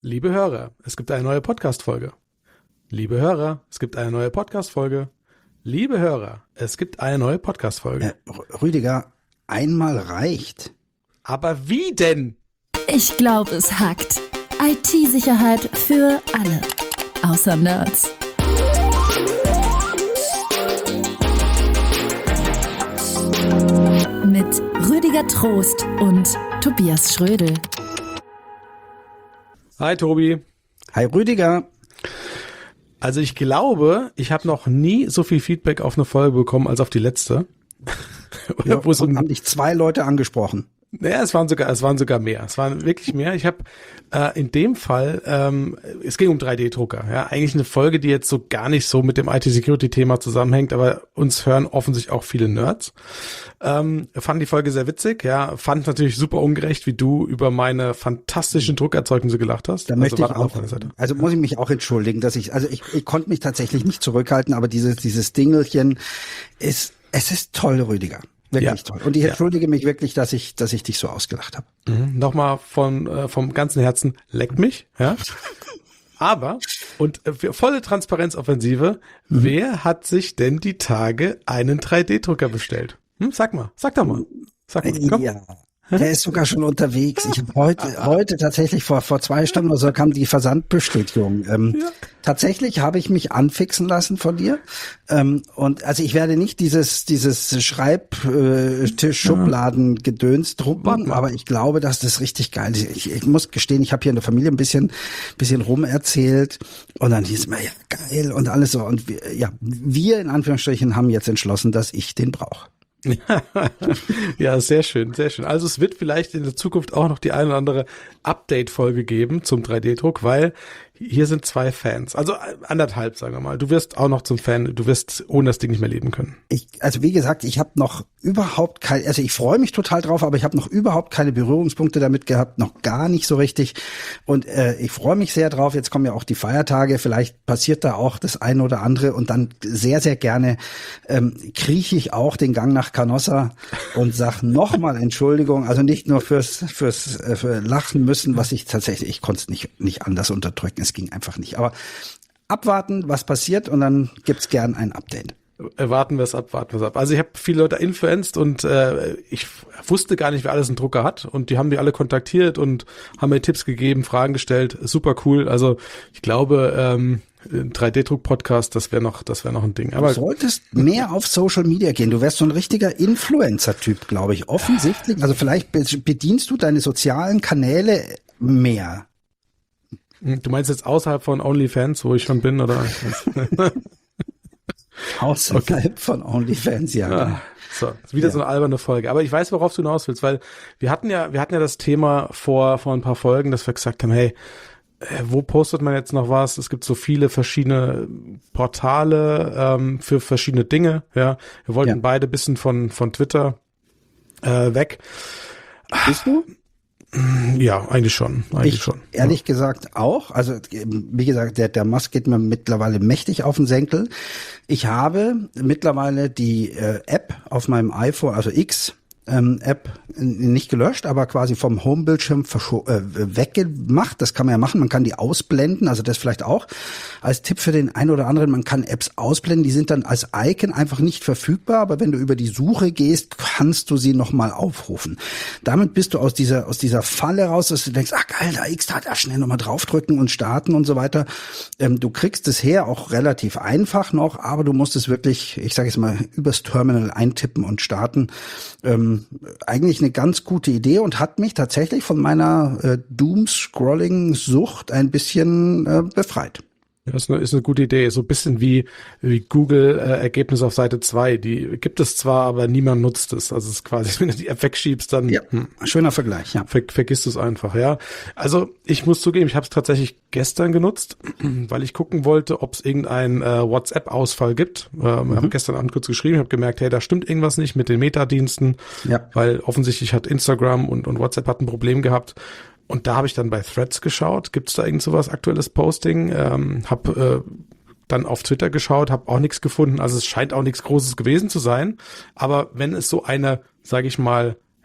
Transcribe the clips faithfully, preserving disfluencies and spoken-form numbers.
Liebe Hörer, es gibt eine neue Podcast-Folge. Liebe Hörer, es gibt eine neue Podcast-Folge. Liebe Hörer, es gibt eine neue Podcast-Folge. Äh, Rüdiger, einmal reicht. Aber wie denn? Ich glaube, es hackt. I T-Sicherheit für alle. Außer Nerds. Mit Rüdiger Trost und Tobias Schrödel. Hi Tobi. Hi Rüdiger. Also ich glaube, ich habe noch nie so viel Feedback auf eine Folge bekommen als auf die letzte. Ja, wo es um, haben dich zwei Leute angesprochen. Naja, es waren sogar, es waren sogar mehr. Es waren wirklich mehr. Ich habe äh, in dem Fall, ähm, es ging um drei D-Drucker. Ja, eigentlich eine Folge, die jetzt so gar nicht so mit dem I T-Security-Thema zusammenhängt, aber uns hören offensichtlich auch viele Nerds. Ähm, fand die Folge sehr witzig. Ja, fand natürlich super ungerecht, wie du über meine fantastischen Druckerzeugnisse gelacht hast. Da also möchte ich auch, also muss ich mich auch entschuldigen, dass ich, also ich, ich konnte mich tatsächlich nicht zurückhalten, aber dieses, dieses Dingelchen ist, es ist toll, Rüdiger. Wirklich ja. toll. Und ich entschuldige ja. mich wirklich, dass ich, dass ich dich so ausgelacht habe. Mhm. Nochmal von, äh, vom ganzen Herzen, leckt mich, ja. Aber, und äh, volle Transparenzoffensive, mhm. wer hat sich denn die Tage einen drei D-Drucker bestellt? Hm? Sag mal, sag doch mal. Sag mal, komm. Ja. Der ist sogar schon unterwegs. Ich habe heute, heute tatsächlich vor vor zwei Stunden oder so kam die Versandbestätigung. Ähm, ja. Tatsächlich habe ich mich anfixen lassen von dir. Ähm, und also ich werde nicht dieses dieses Schreibtisch-Schubladen-Gedöns drucken, aber ich glaube, dass das richtig geil ist. Ich, ich muss gestehen, ich habe hier in der Familie ein bisschen bisschen rum erzählt und dann hieß es mir ja geil und alles so. Und wir, ja, wir in Anführungsstrichen haben jetzt entschlossen, dass ich den brauche. Ja, sehr schön, sehr schön. Also es wird vielleicht in der Zukunft auch noch die eine oder andere Update-Folge geben zum drei D-Druck, weil hier sind zwei Fans, also anderthalb, sagen wir mal. Du wirst auch noch zum Fan, du wirst ohne das Ding nicht mehr leben können. Ich, also wie gesagt, ich habe noch überhaupt kein, also ich freue mich total drauf, aber ich habe noch überhaupt keine Berührungspunkte damit gehabt, noch gar nicht so richtig. Und äh, ich freue mich sehr drauf. Jetzt kommen ja auch die Feiertage, vielleicht passiert da auch das eine oder andere und dann sehr, sehr gerne ähm, krieche ich auch den Gang nach Canossa und sag nochmal Entschuldigung, also nicht nur fürs fürs äh, für Lachen müssen, was ich tatsächlich, ich konnte es nicht nicht anders unterdrücken. Es ging einfach nicht. Aber abwarten, was passiert und dann gibt's gern ein Update. Warten wir es ab, warten wir es ab. Also ich habe viele Leute influenced und äh, ich wusste gar nicht, wer alles einen Drucker hat und die haben die alle kontaktiert und haben mir Tipps gegeben, Fragen gestellt. Super cool. Also ich glaube, ähm, drei D-Druck-Podcast, das wäre noch, das wäre noch ein Ding. Aber du solltest mehr auf Social Media gehen. Du wärst so ein richtiger Influencer-Typ, glaube ich. Offensichtlich. Also vielleicht bedienst du deine sozialen Kanäle mehr. Du meinst jetzt außerhalb von OnlyFans, wo ich schon bin, oder? Außerhalb okay. von OnlyFans, ja. Ah, so, wieder ja. so eine alberne Folge. Aber ich weiß, worauf du hinaus willst, weil wir hatten ja, wir hatten ja das Thema vor, vor ein paar Folgen, dass wir gesagt haben, hey, wo postet man jetzt noch was? Es gibt so viele verschiedene Portale ähm, für verschiedene Dinge. Ja, wir wollten ja. beide ein bisschen von von Twitter äh, weg. Bist du? Ja, eigentlich schon. Eigentlich ich schon. Ehrlich ja. gesagt auch. Also wie gesagt, der, der Musk geht mir mittlerweile mächtig auf den Senkel. Ich habe mittlerweile die äh, App auf meinem iPhone, also X, Ähm, App nicht gelöscht, aber quasi vom Homebildschirm verscho- äh, weggemacht. Das kann man ja machen. Man kann die ausblenden. Also das vielleicht auch als Tipp für den einen oder anderen. Man kann Apps ausblenden. Die sind dann als Icon einfach nicht verfügbar. Aber wenn du über die Suche gehst, kannst du sie nochmal aufrufen. Damit bist du aus dieser aus dieser Falle raus, dass du denkst, ach geil, da X, da, da schnell nochmal draufdrücken und starten und so weiter. Ähm, du kriegst es her, auch relativ einfach noch, aber du musst es wirklich, ich sage jetzt mal, übers Terminal eintippen und starten. Ähm, eigentlich eine ganz gute Idee und hat mich tatsächlich von meiner äh, Doom-Scrolling-Sucht ein bisschen äh, befreit. Ja, ist eine, ist eine gute Idee. So ein bisschen wie, wie Google-Ergebnis äh, auf Seite zwei. Die gibt es zwar, aber niemand nutzt es. Also es ist quasi, wenn du die App wegschiebst, dann ja, hm, schöner Vergleich. Ja. Ver, vergisst du es einfach, ja. Also ich muss zugeben, ich habe es tatsächlich gestern genutzt, weil ich gucken wollte, ob es irgendeinen äh, WhatsApp-Ausfall gibt. Ähm, mhm. Ich habe gestern Abend kurz geschrieben, habe gemerkt, hey, da stimmt irgendwas nicht mit den Metadiensten, ja. weil offensichtlich hat Instagram und, und WhatsApp hat ein Problem gehabt. Und da habe ich dann bei Threads geschaut, gibt es da irgend sowas aktuelles Posting, ähm, habe äh, dann auf Twitter geschaut, habe auch nichts gefunden, also es scheint auch nichts Großes gewesen zu sein, aber wenn es so eine, sage ich mal,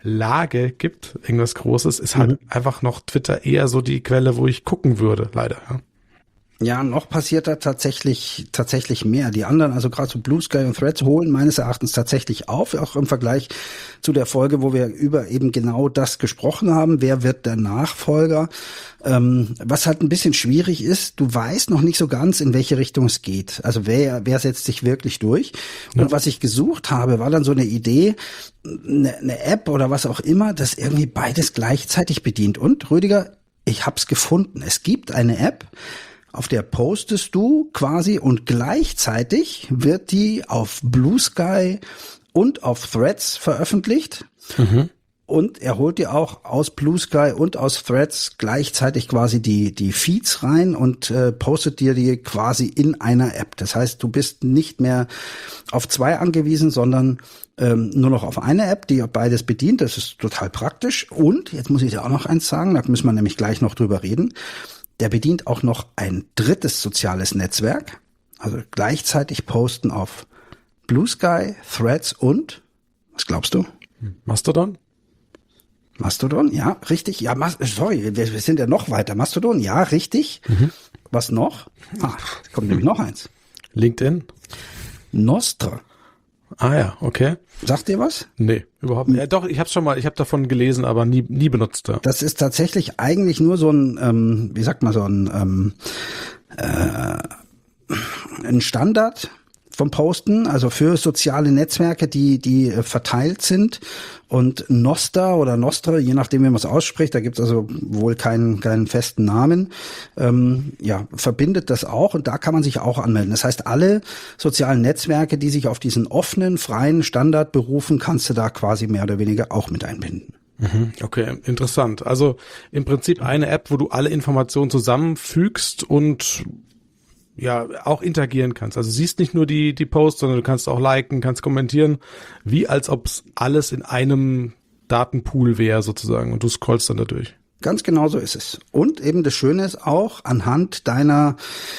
Lage gibt, irgendwas Großes, ist halt Mhm. einfach noch Twitter eher so die Quelle, wo ich gucken würde, leider. Ja. Ja, noch passiert da tatsächlich tatsächlich mehr. Die anderen, also gerade so Blue Sky und Threads, holen meines Erachtens tatsächlich auf, auch im Vergleich zu der Folge, wo wir über eben genau das gesprochen haben. Wer wird der Nachfolger? Ähm, was halt ein bisschen schwierig ist, du weißt noch nicht so ganz, in welche Richtung es geht. Also wer wer setzt sich wirklich durch? Und Ja. was ich gesucht habe, war dann so eine Idee, eine, eine App oder was auch immer, das irgendwie beides gleichzeitig bedient. Und Rüdiger, ich hab's gefunden. Es gibt eine App, auf der postest du quasi und gleichzeitig wird die auf Blue Sky und auf Threads veröffentlicht. Mhm. Und er holt dir auch aus Blue Sky und aus Threads gleichzeitig quasi die die Feeds rein und äh, postet dir die quasi in einer App. Das heißt, du bist nicht mehr auf zwei angewiesen, sondern ähm, nur noch auf eine App, die beides bedient. Das ist total praktisch. Und jetzt muss ich dir auch noch eins sagen, da müssen wir nämlich gleich noch drüber reden. Der bedient auch noch ein drittes soziales Netzwerk. Also gleichzeitig posten auf Blue Sky, Threads und, was glaubst du? Mastodon? Mastodon, ja, richtig. Ja, Mas- sorry, wir, wir sind ja noch weiter. Mastodon, ja, richtig. Mhm. Was noch? Ah, es kommt nämlich noch eins. LinkedIn? Nostra. Ah ja, okay. Sagt ihr was? Nee, überhaupt nicht. Ja, doch, ich habe schon mal, ich habe davon gelesen, aber nie nie benutzt. Ja. Das ist tatsächlich eigentlich nur so ein, ähm, wie sagt man, so ein, ähm, äh, ein Standard vom Posten, also für soziale Netzwerke, die die äh, verteilt sind. Und Nostra oder Nostra, je nachdem, wie man es ausspricht, da gibt es also wohl keinen keinen festen Namen, ähm, ja, verbindet das auch und da kann man sich auch anmelden. Das heißt, alle sozialen Netzwerke, die sich auf diesen offenen, freien Standard berufen, kannst du da quasi mehr oder weniger auch mit einbinden. Okay, interessant. Also im Prinzip eine App, wo du alle Informationen zusammenfügst und ja auch interagieren kannst. Also siehst nicht nur die die Posts, sondern du kannst auch liken, kannst kommentieren, wie als ob es alles in einem Datenpool wäre sozusagen und du scrollst dann da durch. Ganz genau so ist es. Und eben das Schöne ist auch, anhand deiner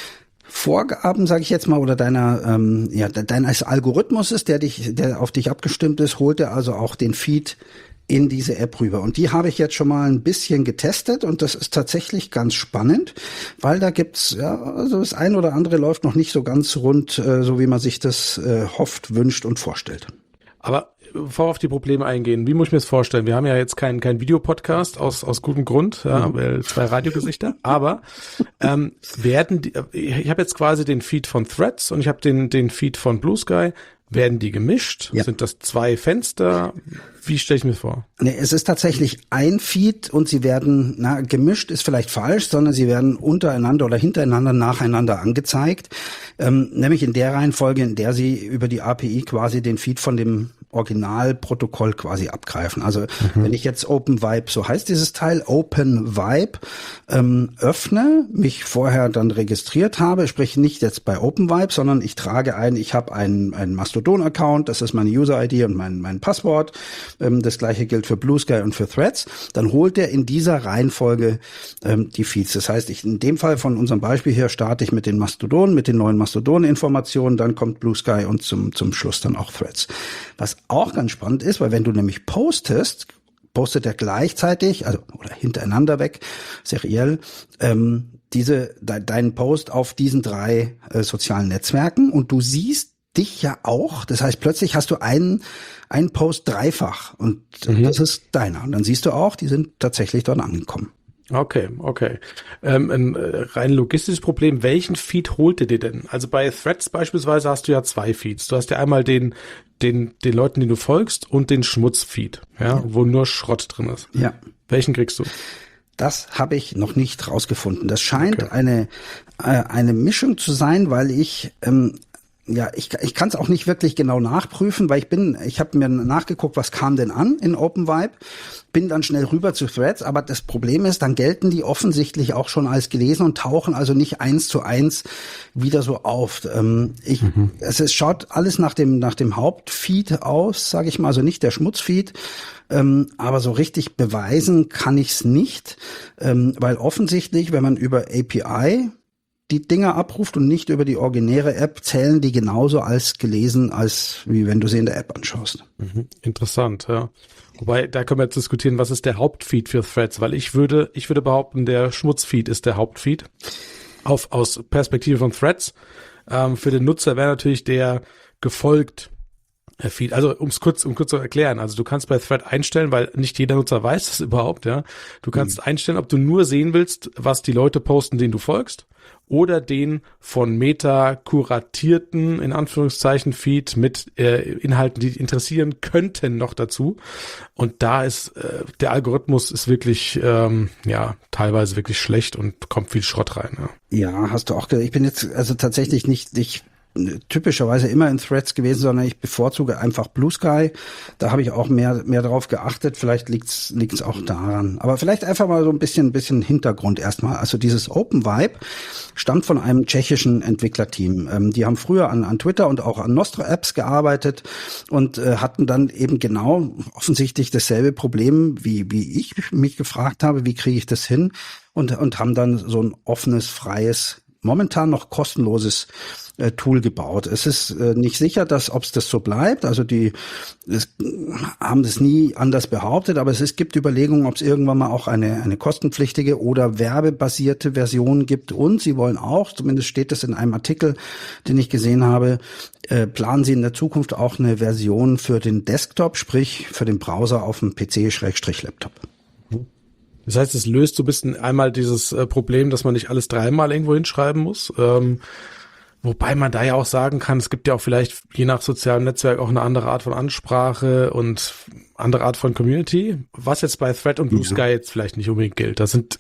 Vorgaben, sage ich jetzt mal, oder deiner ähm, ja deines Algorithmuses, der dich, der auf dich abgestimmt ist, holt er also auch den Feed in diese App rüber. Und die habe ich jetzt schon mal ein bisschen getestet und das ist tatsächlich ganz spannend, weil da gibt's, ja, also das ein oder andere läuft noch nicht so ganz rund, äh, so wie man sich das äh, hofft, wünscht und vorstellt. Aber bevor wir auf die Probleme eingehen, wie muss ich mir das vorstellen? Wir haben ja jetzt keinen kein Videopodcast aus aus gutem Grund, ja, Mhm. weil zwei Radiogesichter, aber ähm, werden die, ich habe jetzt quasi den Feed von Threads und ich habe den den Feed von Blue Sky. Werden die gemischt? Ja. Sind das zwei Fenster? Wie stelle ich mir vor? Nee, es ist tatsächlich ein Feed und sie werden, na, gemischt ist vielleicht falsch, sondern sie werden untereinander oder hintereinander nacheinander angezeigt, ähm, nämlich in der Reihenfolge, in der sie über die A P I quasi den Feed von dem Originalprotokoll quasi abgreifen. Also mhm. wenn ich jetzt OpenVibe, so heißt dieses Teil, OpenVibe, ähm, öffne, mich vorher dann registriert habe, sprich nicht jetzt bei OpenVibe, sondern ich trage ein, ich habe einen, einen Mastodon-Account, das ist meine User-I D und mein, mein Passwort. Ähm, das gleiche gilt für Blue Sky und für Threads. Dann holt er in dieser Reihenfolge ähm, die Feeds. Das heißt, ich in dem Fall von unserem Beispiel hier starte ich mit den Mastodon, mit den neuen Mastodon-Informationen, dann kommt Blue Sky und zum, zum Schluss dann auch Threads. Was auch ganz spannend ist, weil wenn du nämlich postest, postet er gleichzeitig, also oder hintereinander weg, seriell, ähm, diese de, deinen Post auf diesen drei äh, sozialen Netzwerken und du siehst dich ja auch. Das heißt, plötzlich hast du einen einen Post dreifach und mhm. das ist deiner. Und dann siehst du auch, die sind tatsächlich dort angekommen. Okay, okay. Ähm, ein äh, rein logistisches Problem, welchen Feed holt ihr dir denn? Also bei Threads beispielsweise hast du ja zwei Feeds. Du hast ja einmal den, den, den Leuten, die du folgst und den Schmutzfeed, ja, ja, wo nur Schrott drin ist. Ja. Welchen kriegst du? Das habe ich noch nicht rausgefunden. Das scheint okay. eine, äh, eine Mischung zu sein, weil ich, ähm, ja, ich, ich kann es auch nicht wirklich genau nachprüfen, weil ich bin, ich habe mir nachgeguckt, was kam denn an in OpenVibe, bin dann schnell rüber zu Threads, aber das Problem ist, dann gelten die offensichtlich auch schon als gelesen und tauchen also nicht eins zu eins wieder so auf. Ähm, ich, mhm. es, es schaut alles nach dem nach dem Hauptfeed aus, sage ich mal, also nicht der Schmutzfeed, ähm, aber so richtig beweisen kann ich es nicht, ähm, weil offensichtlich, wenn man über A P I die Dinger abruft und nicht über die originäre App, zählen die genauso als gelesen, als wie wenn du sie in der App anschaust. Mhm. Interessant, ja. Wobei, da können wir jetzt diskutieren, was ist der Hauptfeed für Threads, weil ich würde, ich würde behaupten, der Schmutzfeed ist der Hauptfeed. Auf, aus Perspektive von Threads. Ähm, für den Nutzer wäre natürlich der gefolgt Feed. Also ums kurz, um kurz zu erklären. Also du kannst bei Thread einstellen, weil nicht jeder Nutzer weiß das überhaupt, ja. Du kannst mhm. einstellen, ob du nur sehen willst, was die Leute posten, denen du folgst, oder den von Meta kuratierten, in Anführungszeichen, Feed mit äh, Inhalten, die dich interessieren könnten, noch dazu. Und da ist äh, der Algorithmus ist wirklich, ähm, ja, teilweise wirklich schlecht und kommt viel Schrott rein. Ja, ja hast du auch gesagt. Ich bin jetzt also tatsächlich nicht, nicht typischerweise immer in Threads gewesen, sondern ich bevorzuge einfach Blue Sky. Da habe ich auch mehr mehr drauf geachtet. Vielleicht liegt's liegt's auch daran. Aber vielleicht einfach mal so ein bisschen ein bisschen Hintergrund erstmal. Also dieses Open Vibe stammt von einem tschechischen Entwicklerteam. Ähm, die haben früher an an Twitter und auch an Nostro Apps gearbeitet und äh, hatten dann eben genau offensichtlich dasselbe Problem, wie wie ich mich gefragt habe, wie kriege ich das hin? Und und haben dann so ein offenes, freies, momentan noch kostenloses äh, Tool gebaut. Es ist äh, nicht sicher, dass ob es das so bleibt. Also die es, haben das nie anders behauptet, aber es ist, gibt Überlegungen, ob es irgendwann mal auch eine eine kostenpflichtige oder werbebasierte Version gibt. Und sie wollen auch, zumindest steht das in einem Artikel, den ich gesehen habe, äh, planen sie in der Zukunft auch eine Version für den Desktop, sprich für den Browser auf dem P C/Laptop. Das heißt, es löst so ein bisschen einmal dieses äh, Problem, dass man nicht alles dreimal irgendwo hinschreiben muss. Ähm, wobei man da ja auch sagen kann, es gibt ja auch vielleicht je nach sozialem Netzwerk auch eine andere Art von Ansprache und andere Art von Community, was jetzt bei Thread und Blue Sky ja. jetzt vielleicht nicht unbedingt gilt. Das sind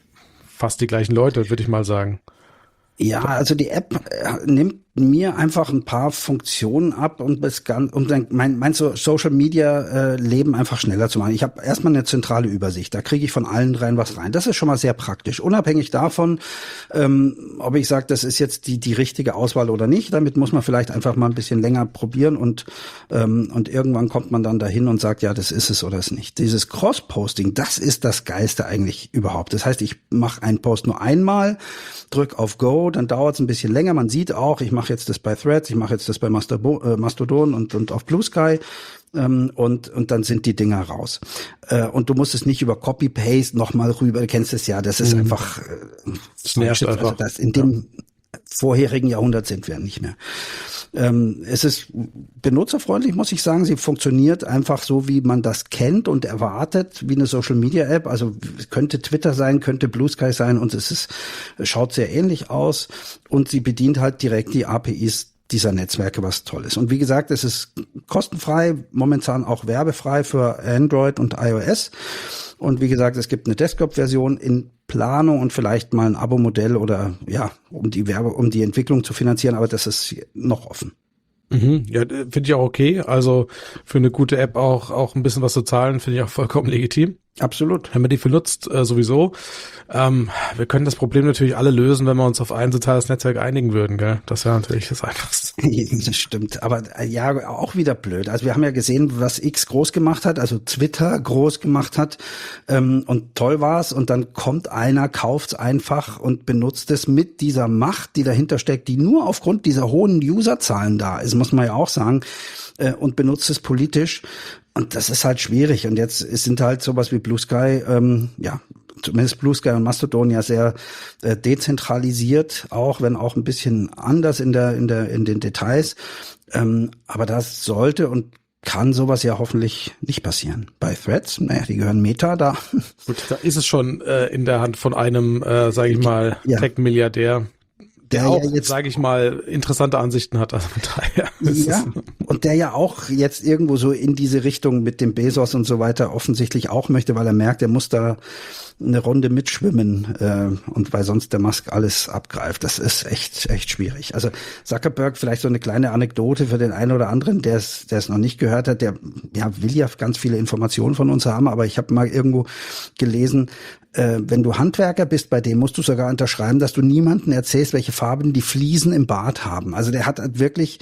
fast die gleichen Leute, würde ich mal sagen. Ja, also die App äh, nimmt mir einfach ein paar Funktionen ab, um das ganz, um mein, mein Social Media äh, Leben einfach schneller zu machen. Ich habe erstmal eine zentrale Übersicht. Da kriege ich von allen dreien was rein. Das ist schon mal sehr praktisch. Unabhängig davon, ähm, ob ich sage, das ist jetzt die die richtige Auswahl oder nicht. Damit muss man vielleicht einfach mal ein bisschen länger probieren und ähm, und irgendwann kommt man dann dahin und sagt, ja, das ist es oder ist nicht. Dieses Cross-Posting, das ist das Geilste eigentlich überhaupt. Das heißt, ich mache einen Post nur einmal, drück auf Go, dann dauert es ein bisschen länger. Man sieht auch, ich mache jetzt das bei Threads, ich mache jetzt das bei Mastodon und, und auf Blue Sky ähm, und und dann sind die Dinger raus. Äh, und du musst es nicht über Copy-Paste nochmal rüber, du kennst es ja, das ist mhm. einfach, äh, das nervt einfach. Also das in dem ja. vorherigen Jahrhundert sind wir nicht mehr. Ähm, es ist benutzerfreundlich, muss ich sagen. Sie funktioniert einfach so, wie man das kennt und erwartet, wie eine Social-Media-App. Also es könnte Twitter sein, könnte Blue Sky sein und es ist, schaut sehr ähnlich aus und sie bedient halt direkt die A P Is dieser Netzwerke, was toll ist. Und wie gesagt, es ist kostenfrei, momentan auch werbefrei für Android und iOS. Und wie gesagt, es gibt eine Desktop-Version in Planung und vielleicht mal ein Abo-Modell oder ja, um die Werbe, um die Entwicklung zu finanzieren, aber das ist noch offen. Mhm, ja, finde ich auch okay. Also für eine gute App auch auch ein bisschen was zu zahlen, finde ich auch vollkommen legitim. Absolut. Wenn man die benutzt, äh, sowieso. Ähm, wir können das Problem natürlich alle lösen, wenn wir uns auf ein soziales Netzwerk einigen würden, gell? Das wäre natürlich das Einfachste. Das stimmt, aber äh, ja, auch wieder blöd. Also wir haben ja gesehen, was X groß gemacht hat, also Twitter groß gemacht hat ähm, und toll war's und dann kommt einer, kauft's einfach und benutzt es mit dieser Macht, die dahinter steckt, die nur aufgrund dieser hohen Userzahlen da ist, muss man ja auch sagen, äh, und benutzt es politisch. Und das ist halt schwierig. Und jetzt sind halt sowas wie Blue Sky, ähm, ja, zumindest Blue Sky und Mastodon ja sehr äh, dezentralisiert, auch wenn auch ein bisschen anders in der in der in den Details. Ähm, aber das sollte und kann sowas ja hoffentlich nicht passieren. Bei Threads, naja, die gehören Meta da. Gut, da ist es schon äh, in der Hand von einem, äh, sage ich mal, ja. Tech-Milliardär. Der, der auch, ja sage ich mal, interessante Ansichten hat. Also mit daher ja, und der ja auch jetzt irgendwo so in diese Richtung mit dem Bezos und so weiter offensichtlich auch möchte, weil er merkt, er muss da eine Runde mitschwimmen äh, und weil sonst der Musk alles abgreift. Das ist echt echt schwierig. Also Zuckerberg, vielleicht so eine kleine Anekdote für den einen oder anderen, der es der es noch nicht gehört hat, der ja will ja ganz viele Informationen von uns haben, aber ich habe mal irgendwo gelesen, äh, wenn du Handwerker bist, bei dem musst du sogar unterschreiben, dass du niemandem erzählst, welche Farben die Fliesen im Bad haben. Also der hat halt wirklich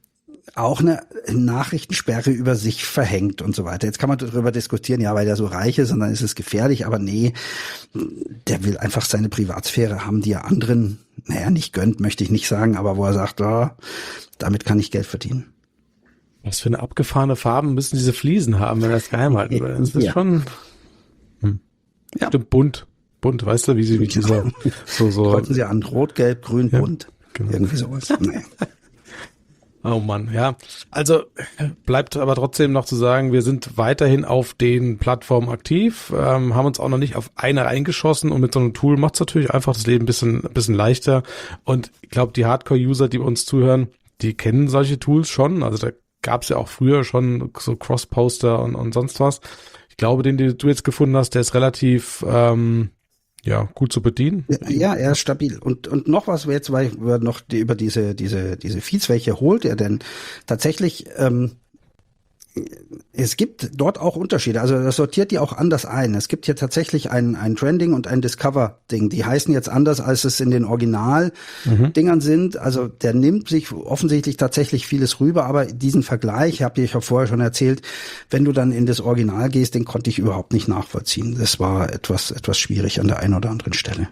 auch eine Nachrichtensperre über sich verhängt und so weiter. Jetzt kann man darüber diskutieren, ja, weil der so reich ist und dann ist es gefährlich, aber nee, der will einfach seine Privatsphäre haben, die er anderen naja, nicht gönnt, möchte ich nicht sagen, aber wo er sagt, oh, damit kann ich Geld verdienen. Was für eine abgefahrene Farben müssen diese Fliesen haben, wenn er das geheim halten will? Das ist ja. schon hm. ja. Stimmt, bunt. Bunt, weißt du, wie sie wie diese so so. Kreuzen sie an, rot, gelb, grün, ja, bunt. Genau. Irgendwie sowas. Naja. Oh Mann, ja. Also bleibt aber trotzdem noch zu sagen, wir sind weiterhin auf den Plattformen aktiv, ähm, haben uns auch noch nicht auf eine reingeschossen und mit so einem Tool macht es natürlich einfach das Leben ein bisschen, ein bisschen leichter. Und ich glaube, die Hardcore-User, die uns zuhören, die kennen solche Tools schon. Also da gab es ja auch früher schon so Cross-Poster und, und sonst was. Ich glaube, den, den du jetzt gefunden hast, der ist relativ ähm, ja gut zu bedienen. Ja, er ist stabil. Und und noch was, jetzt, weil wir noch die, über diese diese diese Feeds, welche holt er denn tatsächlich? Ähm, es gibt dort auch Unterschiede. Also das sortiert die auch anders ein. Es gibt hier tatsächlich ein ein Trending und ein Discover-Ding. Die heißen jetzt anders, als es in den Original-Dingern mhm. sind. Also der nimmt sich offensichtlich tatsächlich vieles rüber. Aber diesen Vergleich, habt ihr ja vorher schon erzählt, wenn du dann in das Original gehst, den konnte ich überhaupt nicht nachvollziehen. Das war etwas etwas schwierig an der einen oder anderen Stelle.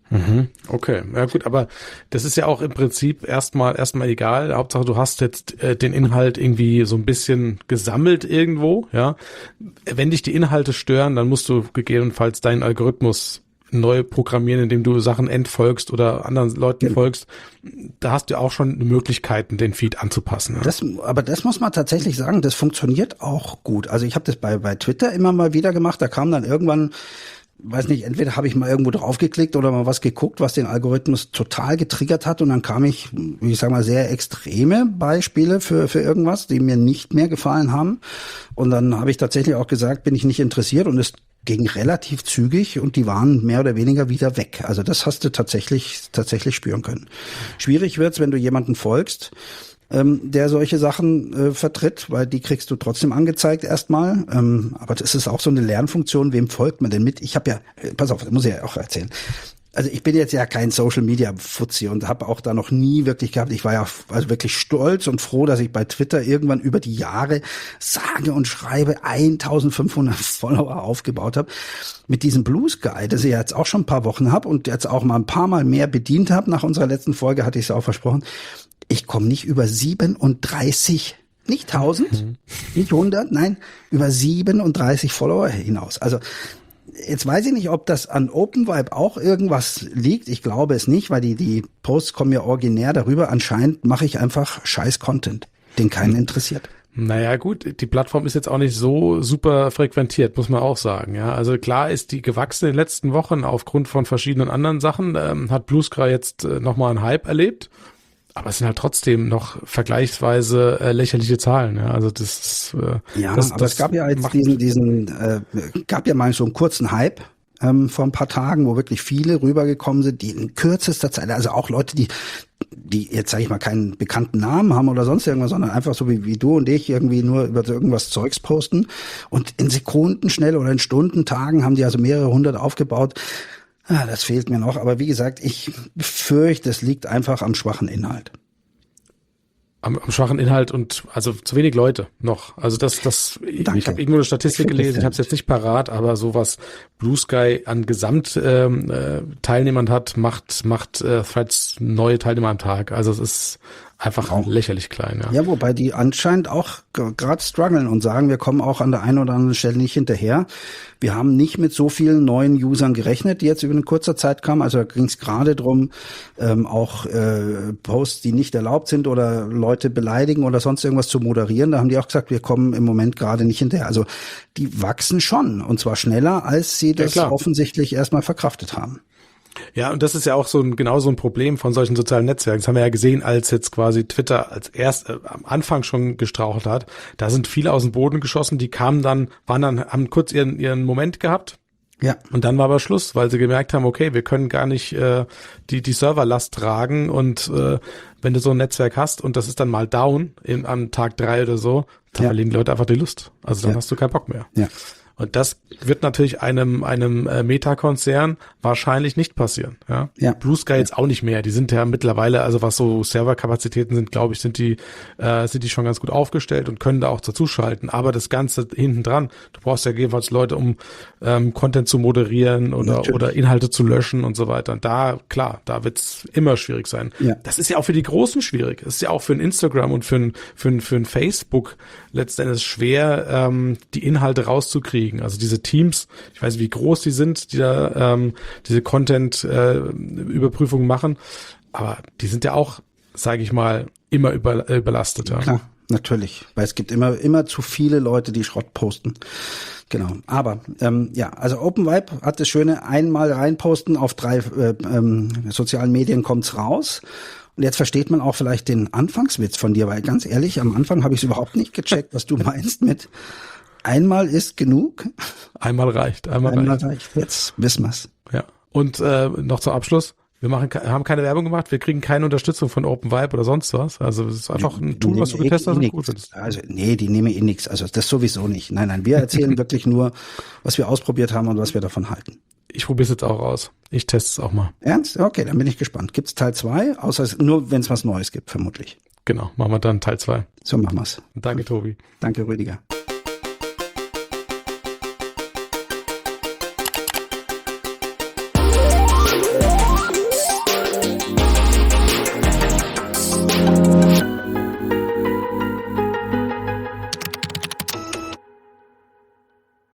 Okay, ja gut, aber das ist ja auch im Prinzip erstmal erstmal egal. Hauptsache, du hast jetzt äh, den Inhalt irgendwie so ein bisschen gesammelt irgendwo, ja. Wenn dich die Inhalte stören, dann musst du gegebenenfalls deinen Algorithmus neu programmieren, indem du Sachen entfolgst oder anderen Leuten ja. folgst. Da hast du auch schon Möglichkeiten, den Feed anzupassen. Ja. Das, aber das muss man tatsächlich sagen, das funktioniert auch gut. Also ich habe das bei bei Twitter immer mal wieder gemacht. Da kam dann irgendwann, weiß nicht, entweder habe ich mal irgendwo draufgeklickt oder mal was geguckt, was den Algorithmus total getriggert hat und dann kam ich, ich sag mal, sehr extreme Beispiele für für irgendwas, die mir nicht mehr gefallen haben und dann habe ich tatsächlich auch gesagt, bin ich nicht interessiert und es ging relativ zügig und die waren mehr oder weniger wieder weg. Also das hast du tatsächlich tatsächlich spüren können. Schwierig wird's, wenn du jemanden folgst, ähm, der solche Sachen äh, vertritt, weil die kriegst du trotzdem angezeigt erstmal. Ähm, aber das ist auch so eine Lernfunktion. Wem folgt man denn mit? Ich habe ja, äh, pass auf, das muss ich ja auch erzählen. Also ich bin jetzt ja kein Social-Media-Fuzzi und habe auch da noch nie wirklich gehabt. Ich war ja also wirklich stolz und froh, dass ich bei Twitter irgendwann über die Jahre sage und schreibe eintausendfünfhundert Follower aufgebaut habe. Mit diesem Blue Sky, das ich jetzt auch schon ein paar Wochen habe und jetzt auch mal ein paar Mal mehr bedient habe. Nach unserer letzten Folge hatte ich es auch versprochen. Ich komme nicht über siebenunddreißig, nicht tausend, mhm. nicht hundert, nein, über siebenunddreißig Follower hinaus. Also jetzt weiß ich nicht, ob das an OpenVibe auch irgendwas liegt. Ich glaube es nicht, weil die die Posts kommen ja originär darüber. Anscheinend mache ich einfach scheiß Content, den keinen interessiert. Naja gut, die Plattform ist jetzt auch nicht so super frequentiert, muss man auch sagen. Ja, also klar ist die gewachsen in den letzten Wochen aufgrund von verschiedenen anderen Sachen. Ähm, hat Blue Sky jetzt äh, nochmal einen Hype erlebt. Aber es sind halt trotzdem noch vergleichsweise äh, lächerliche Zahlen. Ja, also das ist, äh, ja, das, aber das es gab ja jetzt diesen, diesen, äh, gab ja mal so einen kurzen Hype ähm, vor ein paar Tagen, wo wirklich viele rübergekommen sind, die in kürzester Zeit, also auch Leute, die, die jetzt sage ich mal keinen bekannten Namen haben oder sonst irgendwas, sondern einfach so wie, wie du und ich irgendwie nur über irgendwas Zeugs posten und in Sekunden schnell oder in Stunden, Tagen haben die also mehrere hundert aufgebaut. Ah, das fehlt mir noch, aber wie gesagt, ich fürchte, es liegt einfach am schwachen Inhalt. Am, am schwachen Inhalt und also zu wenig Leute noch. Also das, das Danke. Ich habe irgendwo eine Statistik gelesen, ich habe es jetzt nicht parat, aber so was Blue Sky an Gesamtteilnehmern ähm, äh, Teilnehmern hat, macht macht äh, Threads neue Teilnehmer am Tag. Also es ist einfach auch lächerlich klein. Ja, ja, wobei die anscheinend auch gerade strugglen und sagen, wir kommen auch an der einen oder anderen Stelle nicht hinterher. Wir haben nicht mit so vielen neuen Usern gerechnet, die jetzt über eine kurze Zeit kamen. Also da ging es gerade drum, ähm, auch äh, Posts, die nicht erlaubt sind oder Leute beleidigen oder sonst irgendwas zu moderieren. Da haben die auch gesagt, wir kommen im Moment gerade nicht hinterher. Also die wachsen schon und zwar schneller, als sie das ja, offensichtlich erstmal verkraftet haben. Ja, und das ist ja auch so ein, genau so ein Problem von solchen sozialen Netzwerken. Das haben wir ja gesehen, als jetzt quasi Twitter als erst äh, am Anfang schon gestrauchelt hat. Da sind viele aus dem Boden geschossen, die kamen dann, waren dann, haben kurz ihren, ihren Moment gehabt. Ja. Und dann war aber Schluss, weil sie gemerkt haben, okay, wir können gar nicht äh, die, die Serverlast tragen und äh, wenn du so ein Netzwerk hast und das ist dann mal down in, am Tag drei oder so, dann ja. verlieren die Leute einfach die Lust. Also dann ja. hast du keinen Bock mehr. Ja. Und das wird natürlich einem einem äh, Meta-Konzern wahrscheinlich nicht passieren. Ja? Ja. Blue Sky jetzt auch nicht mehr. Die sind ja mittlerweile, also was so Serverkapazitäten sind, glaube ich, sind die äh, sind die schon ganz gut aufgestellt und können da auch dazuschalten. Aber das Ganze hinten dran, du brauchst ja jeweils Leute, um ähm, Content zu moderieren oder Natürlich. oder Inhalte zu löschen und so weiter. Und da, klar, da wird's immer schwierig sein. Ja. Das ist ja auch für die Großen schwierig. Das ist ja auch für ein Instagram und für ein für ein, für ein Facebook letztendlich schwer, ähm, die Inhalte rauszukriegen. Also diese Teams, ich weiß nicht, wie groß die sind, die da ähm, diese Content-Überprüfung äh, machen, aber die sind ja auch, sage ich mal, immer über, äh, überlastet. Ja. Klar, natürlich, weil es gibt immer immer zu viele Leute, die Schrott posten. Genau, aber ähm, ja, also OpenVibe hat das Schöne, einmal reinposten, auf drei äh, ähm, sozialen Medien kommt's raus. Und jetzt versteht man auch vielleicht den Anfangswitz von dir, weil ganz ehrlich, am Anfang habe ich es überhaupt nicht gecheckt, was du meinst mit einmal ist genug. Einmal reicht, einmal, Einmal reicht. reicht. Jetzt wissen wir's. Ja. Und äh, noch zum Abschluss, wir machen haben keine Werbung gemacht, wir kriegen keine Unterstützung von OpenVibe oder sonst was. Also es ist einfach ein Tool, was du getestet hast und gut findest. Also nee, die nehmen eh nichts. Also das sowieso nicht. Nein, nein, wir erzählen wirklich nur, was wir ausprobiert haben und was wir davon halten. Ich probiere es jetzt auch aus. Ich teste es auch mal. Ernst? Okay, dann bin ich gespannt. Gibt's Teil zwei? Außer es, nur wenn es was Neues gibt, vermutlich. Genau, machen wir dann Teil zwei. So machen wir's. Danke, Tobi. Danke, Rüdiger.